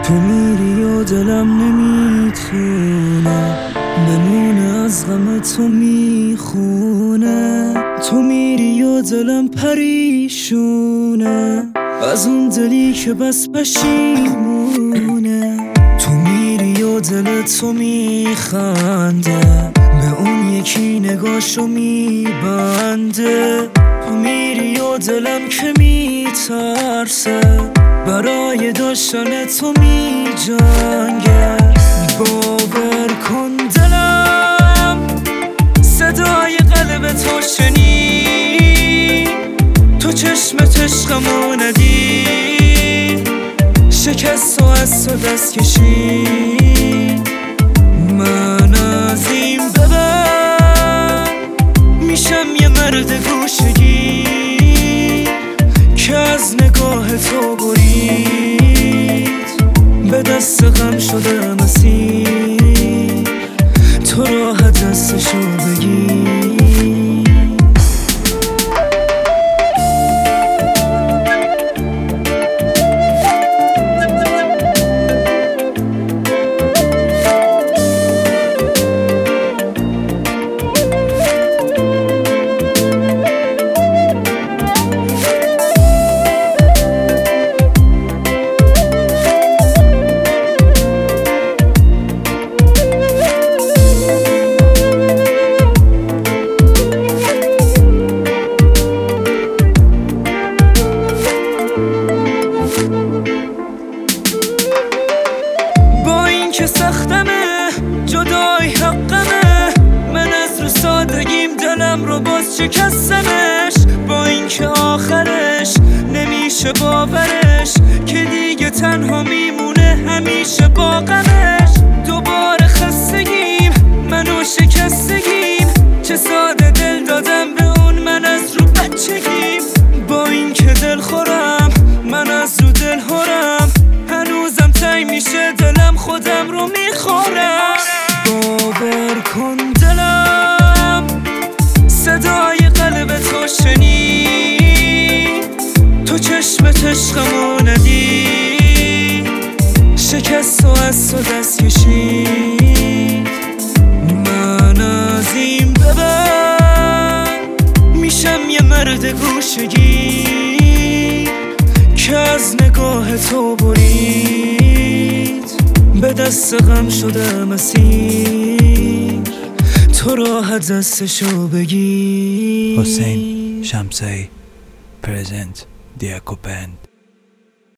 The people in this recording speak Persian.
تو میری و دلم نمیتونه بمونه، از غم تو میخونه. تو میری و دلم پریشونه از اون دلی که بس پشیمونه. تو میری و دل تو میخنده به اون یکی نگاشو میبنده. تو میری و دلم که میترسه برای داشتن تو میجنگه. باور کن دلم صدای قلب تو شنید، تو چشمت عشقمو ندید، شکست و از تو دست کشید. من از این به بعد میشم یه مرد گوشه‌گیر که از نگاه تو برید، به دست غم شدم اسیر، تو راحت دستشو بگیر. که سختمه جدای حقمه، من از رو سادگیم دلم رو باز شکستمش. با این که آخرش نمیشه باورش که دیگه تنها میمونه همیشه با غمش. دوباره خستگیم منو شکستگیم، چه ساده دل دادم به اون من از رو بچگیم. با این که دل خورم من از رو دل هرم، هنوزم تنگ میشه دلم خودم رو میخورم. باور کن دلم صدای قلب تو شنید، تو چشمت عشقمو ندید، شکست و از تو دست کشید. من از این به بعد میشم یه مرد گوشه‌گیر که از نگاه تو برید، به دست غم شدم اسیر، تو راحت دستشو بگیر. حسین شمسایی پرزنت دیاکوپند.